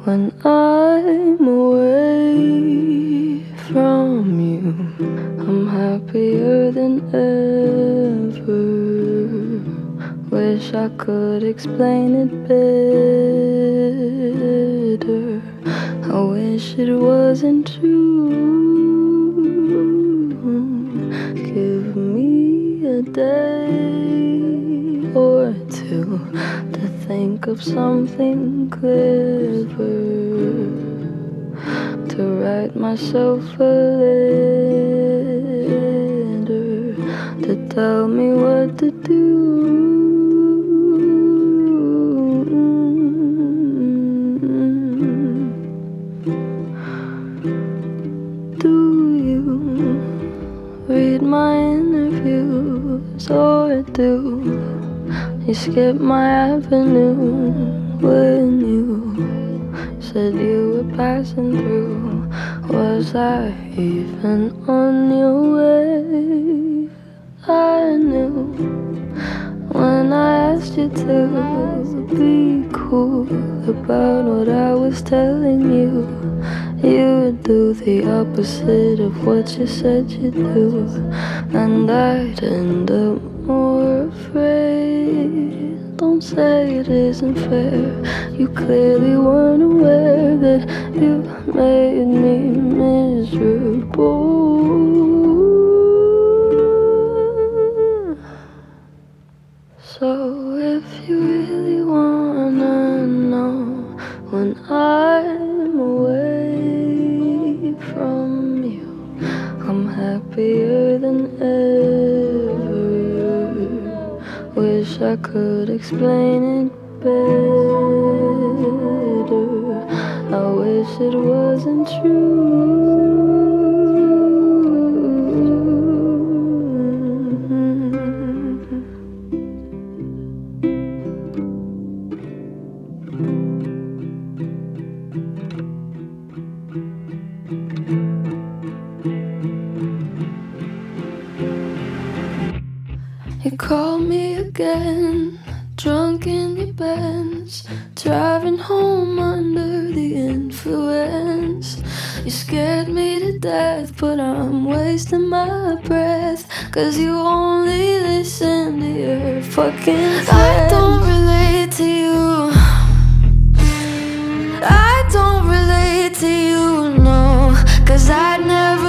when I'm away from you. I'm happier than ever. Wish I could explain it better. I wish it wasn't true. Give me a day or two to think of something clever, to write myself a letter, to tell me what to do. Do you read my interviews, or do you skip my avenue when you said you were passing through? Was I even on your way? I knew when I asked you to be cool about what I was telling you, you would do the opposite of what you said you'd do, and I'd end up more afraid. Don't say it isn't fair. You clearly weren't aware that you made me miserable. So if you really wanna know when I'm away from you, I'm happier than ever. Wish I could explain it better. I wish it wasn't true. You called me again, drunk in your Benz, driving home under the influence. You scared me to death, but I'm wasting my breath, 'cause you only listen to your fucking friends. I don't relate to you, I don't relate to you, no, 'cause I'd never